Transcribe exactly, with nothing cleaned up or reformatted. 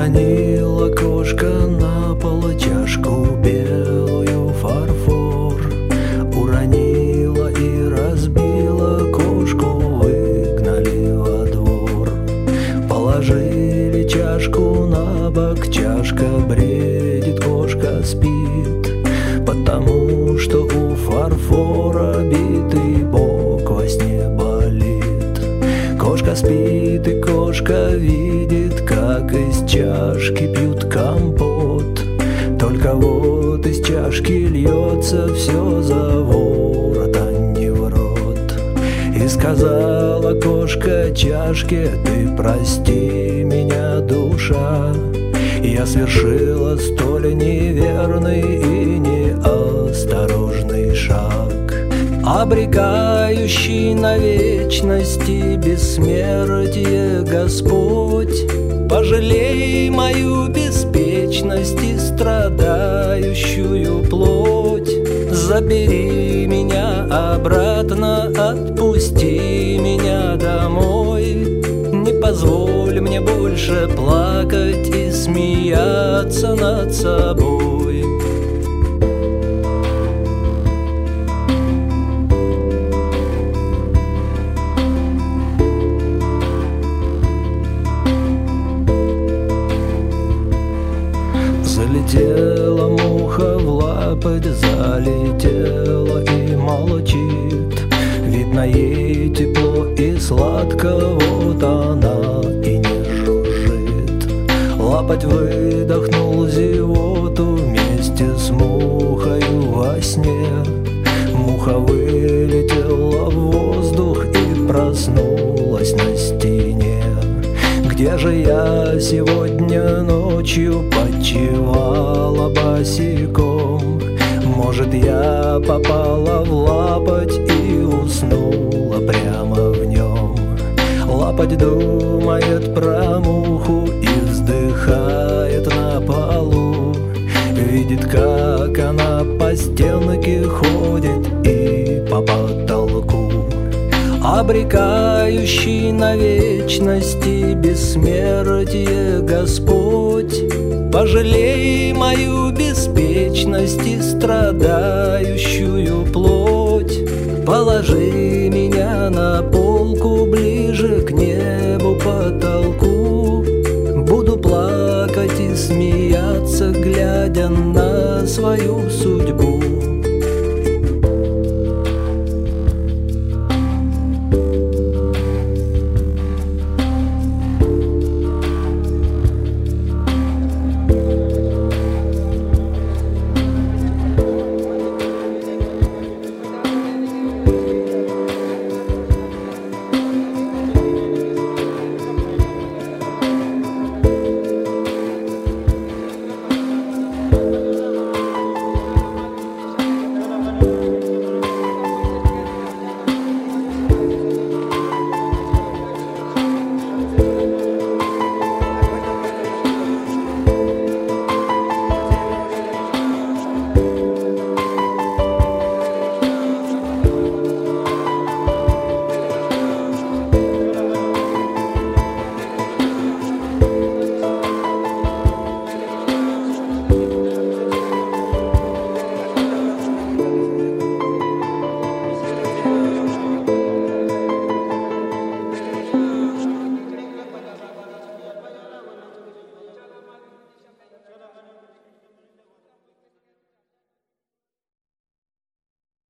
Уронила кошка на пол чашку белую фарфор. Уронила и разбила кошку, выгнали во двор. Положили чашку на бок, чашка бредит, кошка спит, потому что у фарфора битый бок во сне болит. Кошка спит и кошка видит, как из чашки пьют компот. Только вот из чашки льется все за ворот, а не в рот. И сказала кошка чашке: ты прости меня, душа, я совершила столь неверный и неосторожный шаг, обрекающий на вечности бессмертие Господь. Пожалей мою беспечность и страдающую плоть. Забери меня обратно, отпусти меня домой. Не позволь мне больше плакать и смеяться над собой. Залетела муха в лапоть, залетела и молчит. Видно, ей тепло и сладко, вот она и не жужжит. Лапоть выдохнул зевоту вместе с мухою во сне. Муха вылетела в воздух и проснулась на стене. Где же я сегодня ночью почивала босиком? Может, я попала в лапоть и уснула прямо в нем. Лапоть думает про муху и вздыхает на полу. Видит, как она по стенке ходит и по потолку, обрекающий на вечности бессмертие Господь. Пожалей мою беспечность и страдающую плоть. Положи меня на полку ближе к небу, потолку. Буду плакать и смеяться, глядя на свою судьбу.